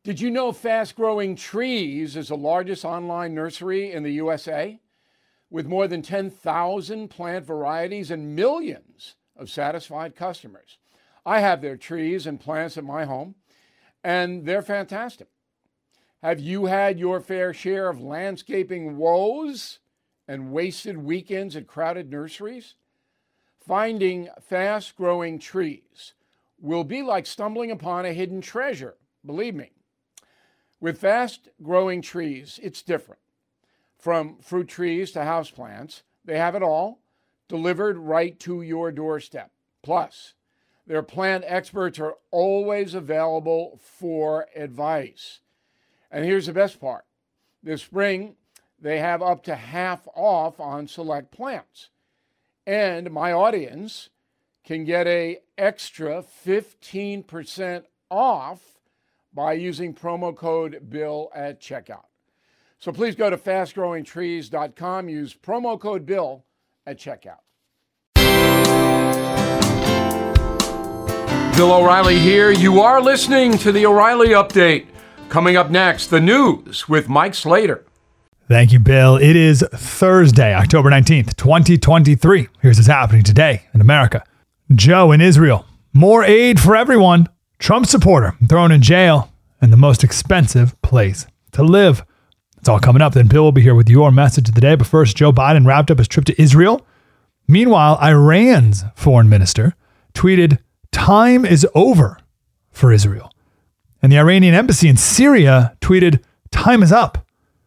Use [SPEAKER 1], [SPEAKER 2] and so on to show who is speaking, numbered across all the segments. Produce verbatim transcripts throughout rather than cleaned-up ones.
[SPEAKER 1] Did you know Fast Growing Trees is the largest online nursery in the U S A? With more than ten thousand plant varieties and millions of satisfied customers. I have their trees and plants at my home, and they're fantastic. Have you had your fair share of landscaping woes and wasted weekends at crowded nurseries? Finding Fast Growing Trees will be like stumbling upon a hidden treasure, believe me. With Fast Growing Trees, it's different. From fruit trees to houseplants, they have it all delivered right to your doorstep. Plus, their plant experts are always available for advice. And here's the best part. This spring, they have up to half off on select plants. And my audience can get an extra fifteen percent off by using promo code BILL at checkout. So please go to fast growing trees dot com, use promo code BILL at checkout. Bill O'Reilly here. You are listening to the O'Reilly Update. Coming up next, the news with Mike Slater.
[SPEAKER 2] Thank you, Bill. It is Thursday, October nineteenth, twenty twenty-three. Here's what's happening today in America. Joe in Israel. More aid for everyone. Trump supporter thrown in jail, and the most expensive place to live. It's all coming up. Then Bill will be here with your message of the day. But first, Joe Biden wrapped up his trip to Israel. Meanwhile, Iran's foreign minister tweeted, "Time is over for Israel." And the Iranian embassy in Syria tweeted, "Time is up."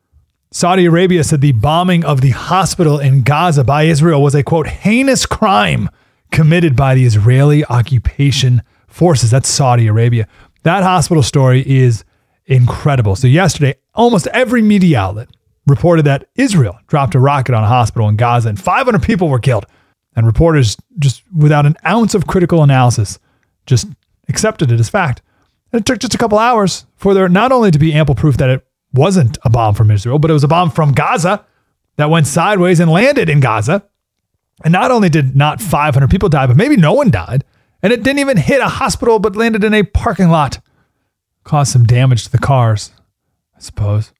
[SPEAKER 2] Saudi Arabia said the bombing of the hospital in Gaza by Israel was a, quote, heinous crime committed by the Israeli occupation forces. That's Saudi Arabia. That hospital story is incredible. So yesterday, almost every media outlet reported that Israel dropped a rocket on a hospital in Gaza and five hundred people were killed. And reporters, just without an ounce of critical analysis, just accepted it as fact. And it took just a couple hours for there not only to be ample proof that it wasn't a bomb from Israel, but it was a bomb from Gaza that went sideways and landed in Gaza. And not only did not five hundred people die, but maybe no one died. And it didn't even hit a hospital, but landed in a parking lot. Caused some damage to the cars, I suppose.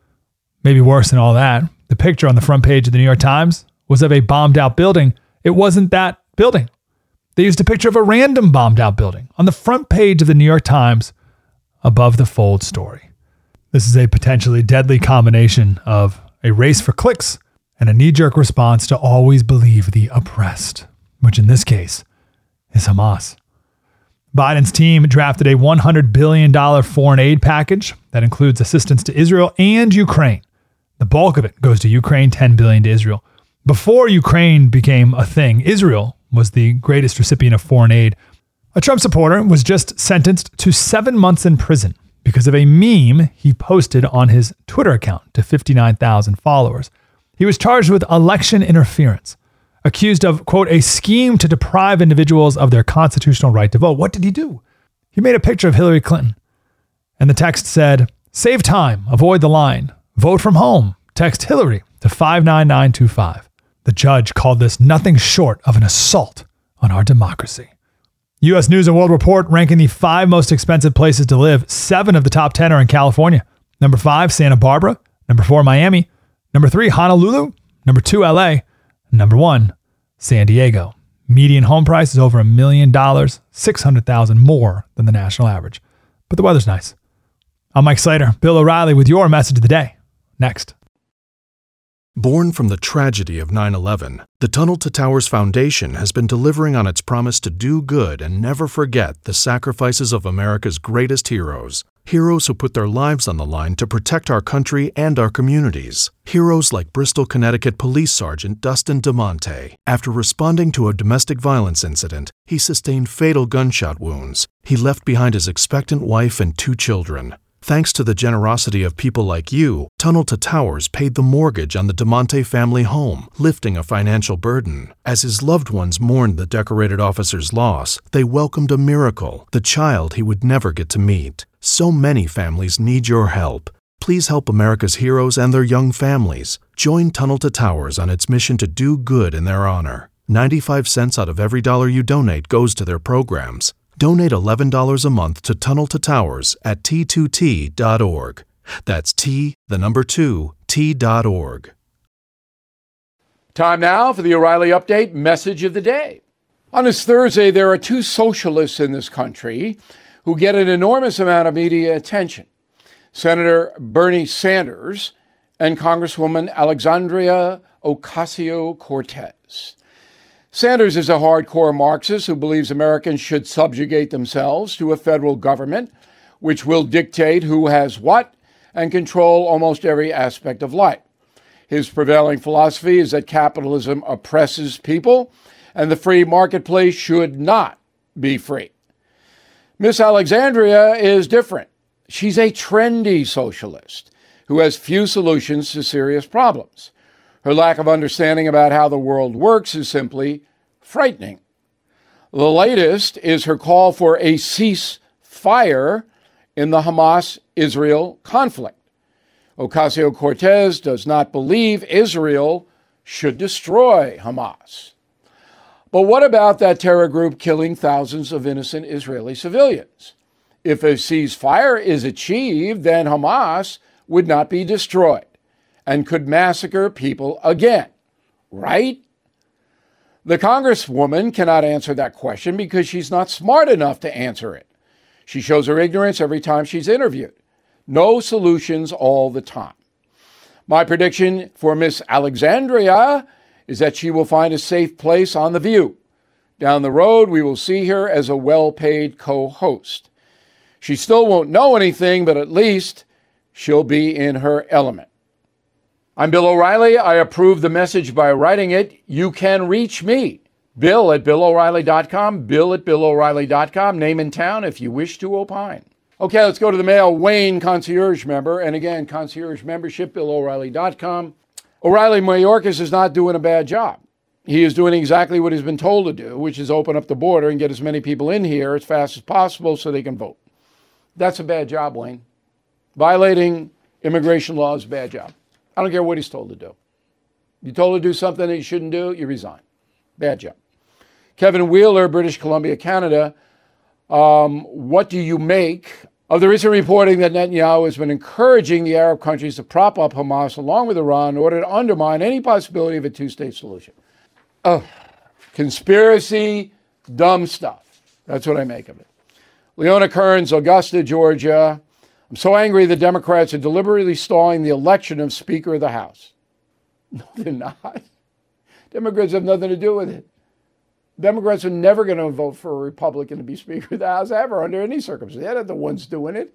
[SPEAKER 2] Maybe worse than all that, the picture on the front page of the New York Times was of a bombed out building. It wasn't that building. They used a picture of a random bombed out building on the front page of the New York Times above the fold story. This is a potentially deadly combination of a race for clicks and a knee-jerk response to always believe the oppressed, which in this case is Hamas. Biden's team drafted a one hundred billion dollars foreign aid package that includes assistance to Israel and Ukraine. The bulk of it goes to Ukraine, ten billion dollars to Israel. Before Ukraine became a thing, Israel was the greatest recipient of foreign aid. A Trump supporter was just sentenced to seven months in prison because of a meme he posted on his Twitter account to fifty-nine thousand followers. He was charged with election interference, accused of, quote, a scheme to deprive individuals of their constitutional right to vote. What did he do? He made a picture of Hillary Clinton. And the text said, "Save time, avoid the line, vote from home, text Hillary to five nine nine two five. The judge called this nothing short of an assault on our democracy. U S News and World Report ranking the five most expensive places to live. Seven of the top ten are in California. Number five, Santa Barbara. Number four, Miami. Number three, Honolulu. Number two, L A. Number one, San Diego. Median home price is over a million dollars, six hundred thousand more than the national average. But the weather's nice. I'm Mike Slater, Bill O'Reilly with your message of the day. Next.
[SPEAKER 3] Born from the tragedy of nine eleven, the Tunnel to Towers Foundation has been delivering on its promise to do good and never forget the sacrifices of America's greatest heroes. Heroes who put their lives on the line to protect our country and our communities. Heroes like Bristol, Connecticut Police Sergeant Dustin DeMonte. After responding to a domestic violence incident, he sustained fatal gunshot wounds. He left behind his expectant wife and two children. Thanks to the generosity of people like you, Tunnel to Towers paid the mortgage on the DeMonte family home, lifting a financial burden. As his loved ones mourned the decorated officer's loss, they welcomed a miracle, the child he would never get to meet. So many families need your help. Please help America's heroes and their young families. Join Tunnel to Towers on its mission to do good in their honor. ninety-five cents out of every dollar you donate goes to their programs. Donate eleven dollars a month to Tunnel to Towers at T two T dot org. That's T, the number two, T dot org.
[SPEAKER 1] Time now for the O'Reilly Update message of the day. On this Thursday, there are two socialists in this country who get an enormous amount of media attention. Senator Bernie Sanders and Congresswoman Alexandria Ocasio-Cortez. Sanders is a hardcore Marxist who believes Americans should subjugate themselves to a federal government which will dictate who has what and control almost every aspect of life. His prevailing philosophy is that capitalism oppresses people and the free marketplace should not be free. Miss Alexandria is different. She's a trendy socialist who has few solutions to serious problems. Her lack of understanding about how the world works is simply frightening. The latest is her call for a ceasefire in the Hamas-Israel conflict. Ocasio-Cortez does not believe Israel should destroy Hamas. But what about that terror group killing thousands of innocent Israeli civilians? If a ceasefire is achieved, then Hamas would not be destroyed and could massacre people again, right? The Congresswoman cannot answer that question because she's not smart enough to answer it. She shows her ignorance every time she's interviewed. No solutions all the time. My prediction for Miss Alexandria is that she will find a safe place on The View. Down the road, we will see her as a well-paid co-host. She still won't know anything, but at least she'll be in her element. I'm Bill O'Reilly. I approve the message by writing it. You can reach me, Bill at Bill O'Reilly dot com, Bill at Bill O'Reilly dot com, name and town if you wish to opine. Okay, let's go to the mail. Wayne, concierge member. And again, concierge membership, Bill O'Reilly dot com. O'Reilly Mayorkas is not doing a bad job. He is doing exactly what he's been told to do, which is open up the border and get as many people in here as fast as possible so they can vote. That's a bad job, Wayne. Violating immigration law is a bad job. I don't care what he's told to do. You told to do something that you shouldn't do, you resign. Bad job. Kevin Wheeler, British Columbia, Canada. Um, what do you make of the recent reporting that Netanyahu has been encouraging the Arab countries to prop up Hamas along with Iran in order to undermine any possibility of a two-state solution? Oh, conspiracy, dumb stuff. That's what I make of it. Leona Kearns, Augusta, Georgia. I'm so angry the Democrats are deliberately stalling the election of Speaker of the House. No, they're not. Democrats have nothing to do with it. Democrats are never going to vote for a Republican to be Speaker of the House ever under any circumstance. They're not the ones doing it.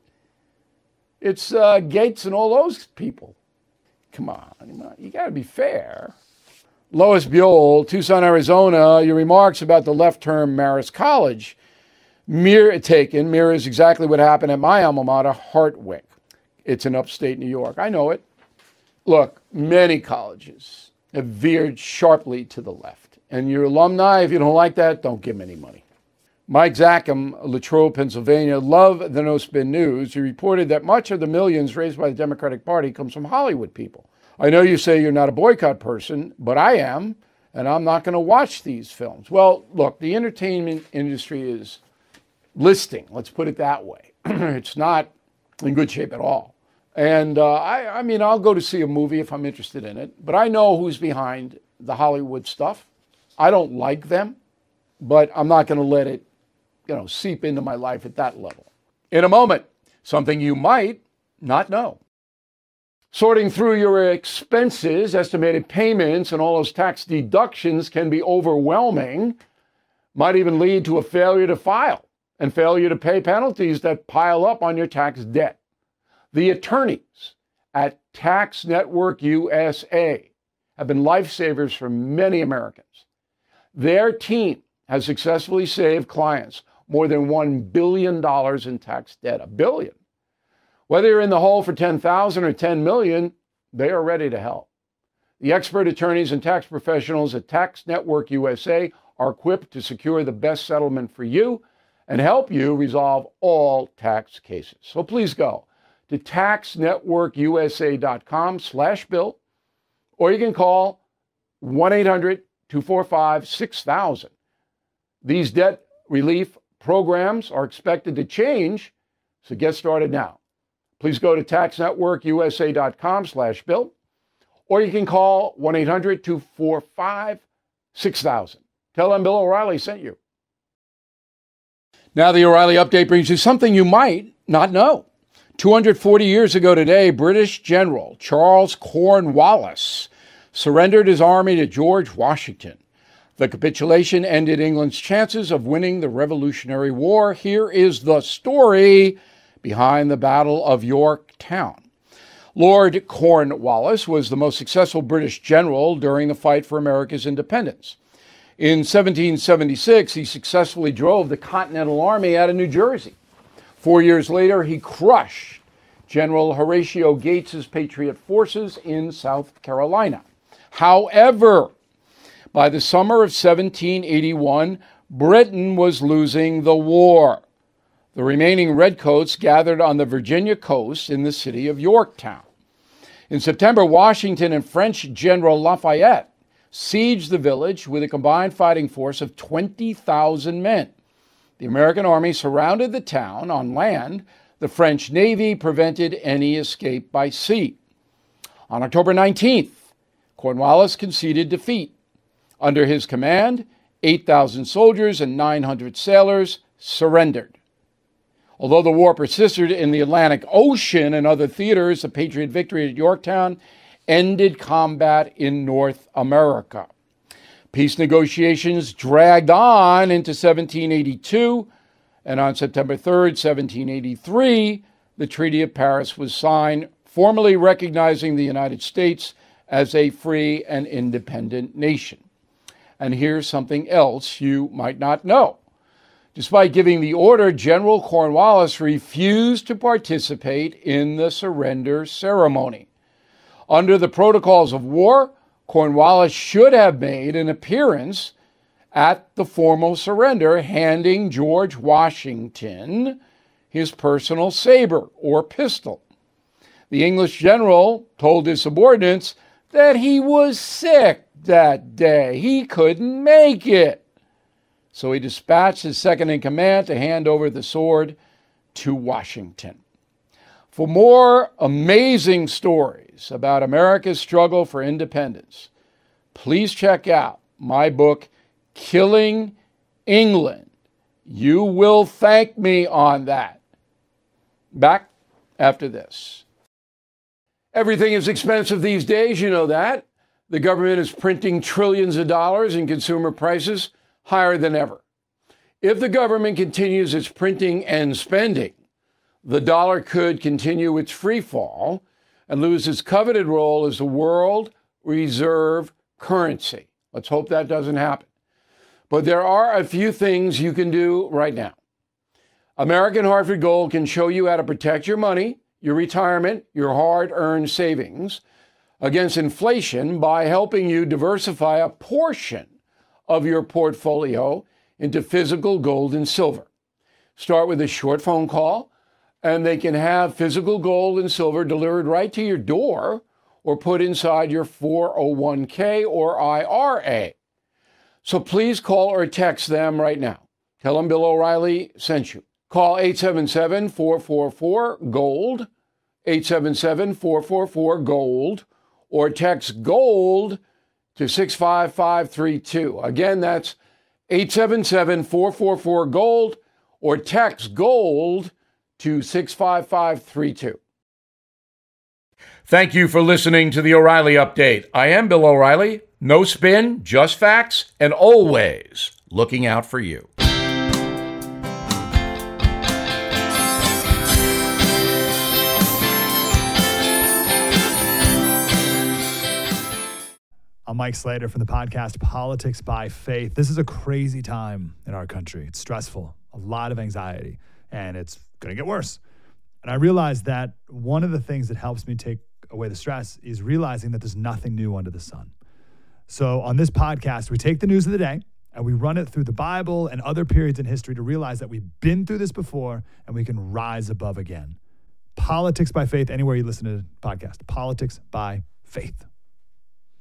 [SPEAKER 1] It's uh, Gates and all those people. Come on, you got to be fair. Lois Buell, Tucson, Arizona, your remarks about the left term Marist College mirror taken mirrors exactly what happened at my alma mater, Hartwick. It's in upstate New York. I know it. Look, many colleges have veered sharply to the left. And your alumni, if you don't like that, don't give them any money. Mike Zackham, Latrobe, Pennsylvania, love the No Spin News. He reported that much of the millions raised by the Democratic Party comes from Hollywood people. I know you say you're not a boycott person, but I am, and I'm not going to watch these films. Well, look, the entertainment industry is listing, let's put it that way. It's not in good shape at all. And uh, I, I mean, I'll go to see a movie if I'm interested in it, but I know who's behind the Hollywood stuff. I don't like them, but I'm not going to let it, you know, seep into my life at that level. In a moment, something you might not know. Sorting through your expenses, estimated payments, and all those tax deductions can be overwhelming, might even lead to a failure to file and failure to pay penalties that pile up on your tax debt. The attorneys at Tax Network U S A have been lifesavers for many Americans. Their team has successfully saved clients more than one billion dollars in tax debt. A billion. Whether you're in the hole for ten thousand dollars or ten million dollars, they are ready to help. The expert attorneys and tax professionals at Tax Network U S A are equipped to secure the best settlement for you and help you resolve all tax cases. So please go to tax network u s a dot com slash bill, or you can call one eight hundred two four five six thousand. These debt relief programs are expected to change, so get started now. Please go to tax network u s a dot com slash bill, or you can call one eight hundred two four five six thousand. Tell them Bill O'Reilly sent you. Now the O'Reilly Update brings you something you might not know. two hundred forty years ago today, British General Charles Cornwallis surrendered his army to George Washington. The capitulation ended England's chances of winning the Revolutionary War. Here is the story behind the Battle of Yorktown. Lord Cornwallis was the most successful British general during the fight for America's independence. In seventeen seventy-six, he successfully drove the Continental Army out of New Jersey. Four years later, he crushed General Horatio Gates's Patriot forces in South Carolina. However, by the summer of seventeen eighty-one, Britain was losing the war. The remaining redcoats gathered on the Virginia coast in the city of Yorktown. In September, Washington and French General Lafayette sieged the village with a combined fighting force of twenty thousand men. The American army surrounded the town on land. The French Navy prevented any escape by sea. On October nineteenth, Cornwallis conceded defeat. Under his command, eight thousand soldiers and nine hundred sailors surrendered. Although the war persisted in the Atlantic Ocean and other theaters, the Patriot victory at Yorktown ended combat in North America. Peace negotiations dragged on into seventeen eighty-two, and on September third, seventeen eighty-three, the Treaty of Paris was signed, formally recognizing the United States as a free and independent nation. And here's something else you might not know. Despite giving the order, General Cornwallis refused to participate in the surrender ceremony. Under the protocols of war, Cornwallis should have made an appearance at the formal surrender, handing George Washington his personal saber or pistol. The English general told his subordinates that he was sick that day. He couldn't make it. So he dispatched his second in command to hand over the sword to Washington. For more amazing stories about America's struggle for independence, please check out my book, Killing England. You will thank me on that. Back after this. Everything is expensive these days, you know that. The government is printing trillions of dollars and consumer prices higher than ever. If the government continues its printing and spending, the dollar could continue its free fall and lose its coveted role as the world reserve currency. Let's hope that doesn't happen. But there are a few things you can do right now. American Hartford Gold can show you how to protect your money, your retirement, your hard-earned savings against inflation by helping you diversify a portion of your portfolio into physical gold and silver. Start with a short phone call, and they can have physical gold and silver delivered right to your door or put inside your four oh one k or I R A. So please call or text them right now. Tell them Bill O'Reilly sent you. Call eight seven seven, four four four, GOLD, eight seven seven, four four four, GOLD, or text GOLD to six five five three two. Again, that's eight seven seven, four four four, GOLD, or text GOLD to six five five three two. Thank you for listening to the O'Reilly Update. I am Bill O'Reilly. No spin, just facts, and always looking out for you.
[SPEAKER 2] I'm Mike Slater from the podcast Politics by Faith. This is a crazy time in our country. It's stressful, a lot of anxiety, and it's going to get worse. And I realized that one of the things that helps me take away the stress is realizing that there's nothing new under the sun. So on this podcast, we take the news of the day and we run it through the Bible and other periods in history to realize that we've been through this before and we can rise above again. Politics by Faith, anywhere you listen to the podcast. Politics by Faith.